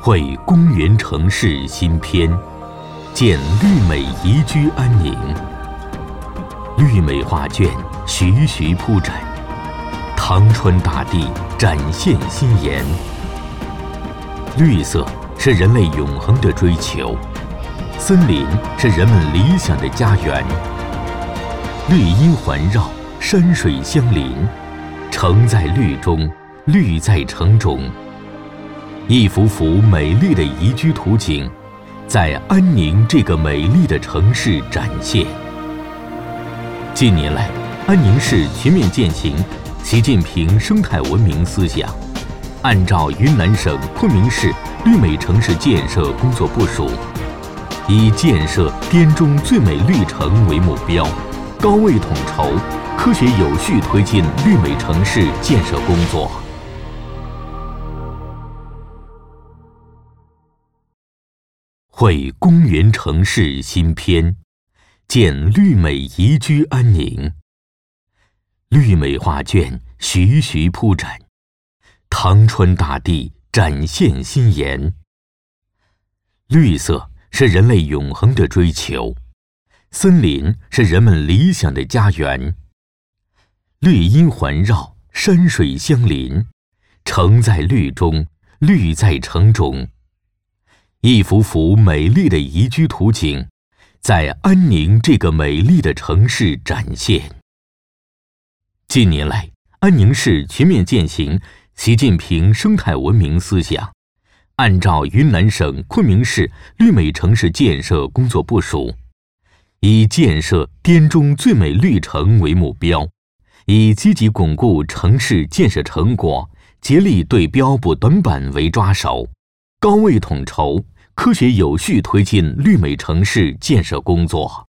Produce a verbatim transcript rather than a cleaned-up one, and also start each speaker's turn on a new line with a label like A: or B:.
A: 绘公园城市新篇，见绿美宜居安宁。绿美画卷徐徐铺展，唐春大地展现新颜。绿色是人类永恒的追求，森林是人们理想的家园。绿荫环绕，山水相邻，城在绿中，绿在城中。一幅幅美丽的宜居图景，在安宁这个美丽的城市展现。近年来，安宁市全面践行习近平生态文明思想，按照云南省昆明市绿美城市建设工作部署，以建设滇中最美绿城为目标，高位统筹，科学有序推进绿美城市建设工作。绘公园城市新篇，见绿美宜居安宁。绿美画卷徐徐铺展，唐春大地展现新颜。绿色是人类永恒的追求，森林是人们理想的家园。绿荫环绕，山水相邻，城在绿中，绿在城中。一幅幅美丽的宜居图景，在安宁这个美丽的城市展现。近年来，安宁市全面践行习近平生态文明思想，按照云南省昆明市绿美城市建设工作部署，以建设滇中最美绿城为目标，以积极巩固城市建设成果，竭力对标不短板为抓手，高位统筹，科学有序推进绿美城市建设工作。